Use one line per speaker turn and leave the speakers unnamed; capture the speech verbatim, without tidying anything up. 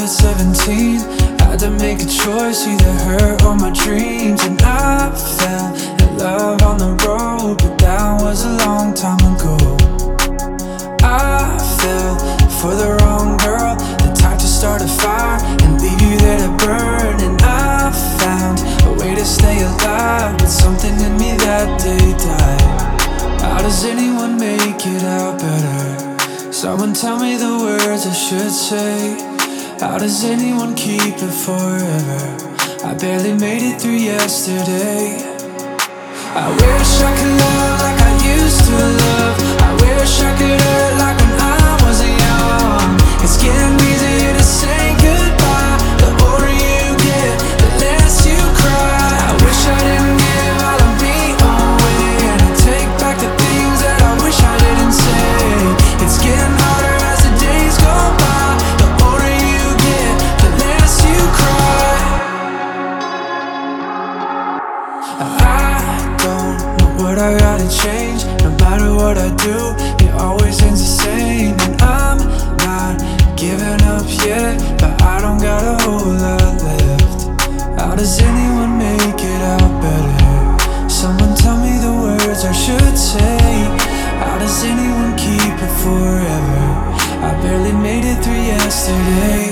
at seventeen, had to make a choice, either her or my dreams. And I fell in love on the road, but that was a long time ago. I fell for the wrong girl, the type to start a fire and leave you there to burn. And I found a way to stay alive, but something in me that day died. How does anyone make it out better? Someone tell me the words I should say. How does anyone keep it forever? I barely made it through yesterday. I wish I could love like I used to love. I wish I could hurt like when I was young. It's getting easier to say goodbye. The older you get, the less you cry. I wish I didn't give all of me away, and I take back the things that I wish I didn't say. It's getting harder as the days go by. The older you get, the less you cry. I don't know what I gotta change. No matter what I do, it always ends the same. And I'm not giving up yet, but I don't got a whole lot left. How does anyone make it out better? Someone tell me the words I should say. How does anyone keep it forever? I barely made it through yesterday.